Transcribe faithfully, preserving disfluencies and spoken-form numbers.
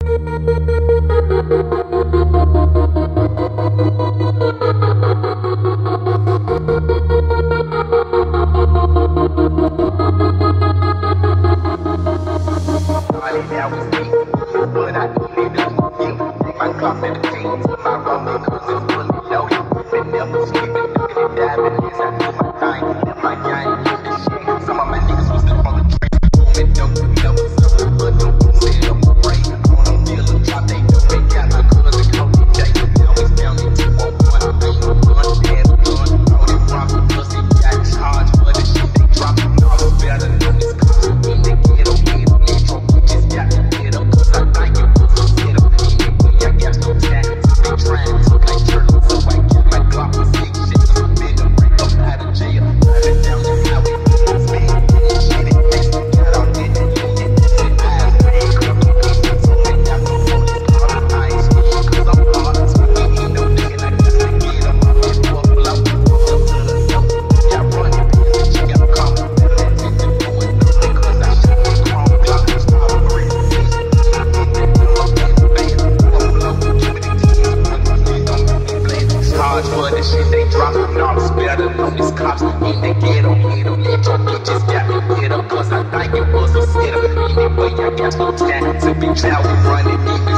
That was me, but I needed you. My clock and the jeans, my Roman cousins fully loaded. They never sleeping, looking at diving as I do my thing. And my gang, this shit. Some of my niggas was still on the train. And don't you never suffer, but don't you say I'm afraid. On them dealer drop, they know they got my cousin Cody Day. Always down in two oh one, I ain't no gun, damn gun. All they robbing, plus they got charged for the shit they dropping. All the better than this cops in the ghetto, ghetto, ghetto. Just got to get up, cause I think it was a set up. Anyway, I got no time, they trying to like church. So I got my Glock and six shit, I'm been a break up out of jail. Driving down the highway, speed, shit, it takes me got all that and you get shit eyes, man, come to me. So they got no police, call the ice, cause I'm hard, so we ain't no nigga, I got to get them up and buffalo, up to the soap. Y'all run your business, you got come, better than to do it, cause I shoot the chrome Glock, stop free, please, I get that up and bad, buffalo, give me the keys, put my feet on the blazing. Charge for the shit they dropping off, better than these cops in the ghetto, hit them, let your bitches got me get up, cause I think it was a setup. Anyway, I got no time to be traveling, running,